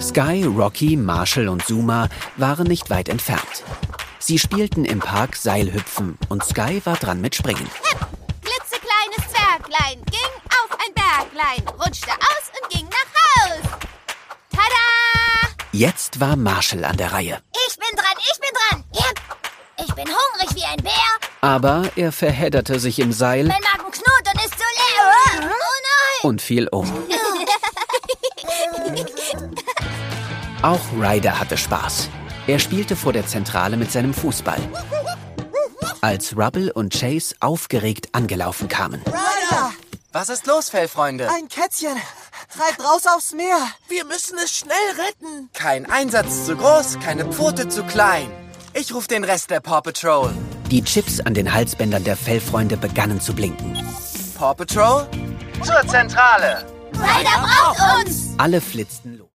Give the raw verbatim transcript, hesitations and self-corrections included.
Sky, Rocky, Marshall und Zuma waren nicht weit entfernt. Sie spielten im Park Seilhüpfen und Sky war dran mit Springen. Hip, klitzekleines Zwerglein ging auf ein Berglein, rutschte aus und ging nach Haus. Tada! Jetzt war Marshall an der Reihe. Ich bin dran, ich bin dran. Yep. Ich bin hungrig wie ein Bär. Aber er verhedderte sich im Seil. Mein Magen knurrt und ist zu leer. Oh nein! Und fiel um. Auch Ryder hatte Spaß. Er spielte vor der Zentrale mit seinem Fußball. Als Rubble und Chase aufgeregt angelaufen kamen. Ryder! Was ist los, Fellfreunde? Ein Kätzchen! Treibt raus aufs Meer! Wir müssen es schnell retten! Kein Einsatz zu groß, keine Pfote zu klein. Ich rufe den Rest der Paw Patrol. Die Chips an den Halsbändern der Fellfreunde begannen zu blinken. Paw Patrol? Zur Zentrale! Ryder braucht uns! Alle flitzten los.